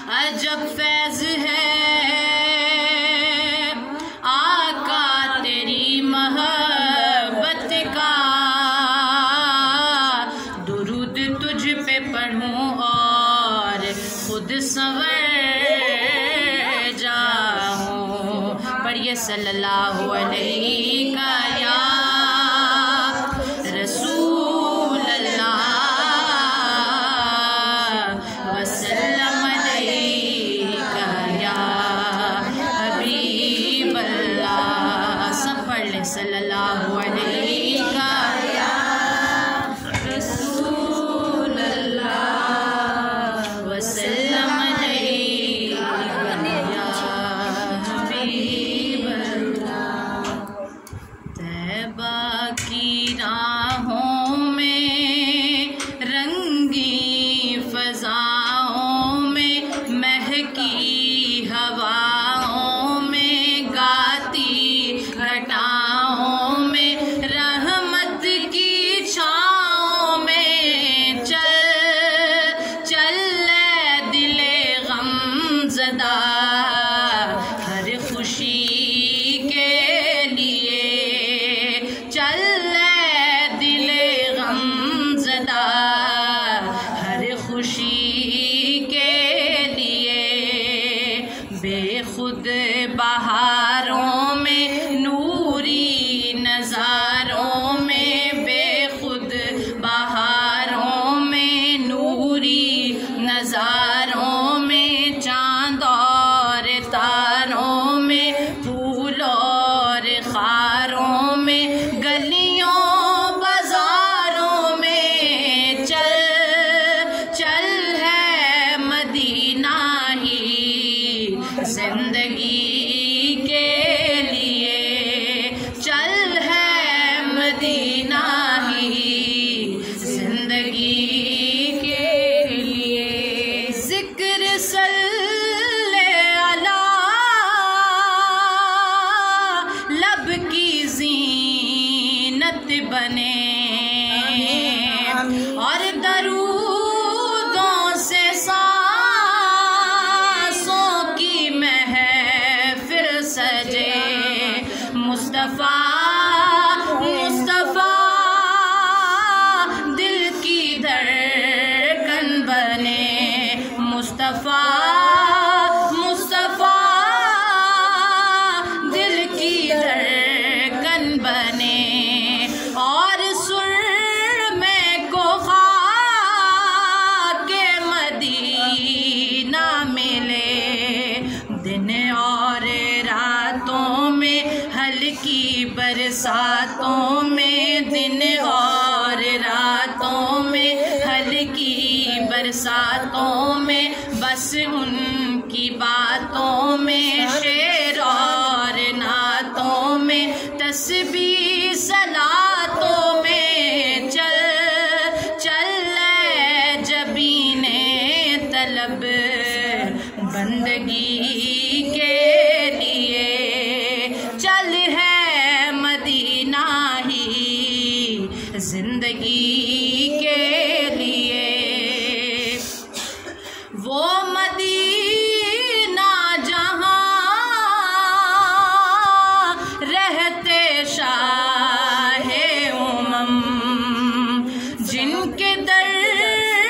عجب فیض ہے آقا تیری محبت کا، درود تجھ پہ پڑھوں اور خود سنور جاؤں۔ پڑھیے صلی اللہ علیہ یا رسول اللہ وسلم علیکہ یا حبیب اللہ۔ سب پڑھ لیں صلی اللہ علیہ یا رسول اللہ وسلم علیکہ یا حبیب اللہ۔ طیبہ کی راہوں میں رنگی فضاؤں میں مہکی ہواؤں میں گاتی گھٹاؤں میں رحمت کی چھاؤں میں چل چل لے دل غم زدہ ہر خوشی کے لیے، چل لے دل غم زدہ ہر خوشی کے لیے، بے خود بہاروں میں نوری نظاروں میں، بے خود بہاروں میں نوری نظاروں میں، چاند اور تاروں میں، پھول اور خاروں میں، گلیوں بازاروں میں، چل چل ہے مدینہ ہی زندگی کے لیے، چل ہے مدینہ ہی زندگی کے لیے۔ ذکر صلی علی لب کی زینت بنے اور درودوں سے سانسوں کی محفل سجے، مصطفیٰ مصطفیٰ دل کی دھڑکن بنے، مصطفیٰ مصطفیٰ دل کی دھڑکن بنے، اور سر میں کو خاک مدینہ ملے، دن اور راتوں میں ہلکی برساتوں میں، دن اور راتوں میں ہلکی برساتوں میں، بس ان کی باتوں میں، شعر اور نعتوں میں، تسبیح صلاتوں میں، چل چل لے جبین طلب بندگی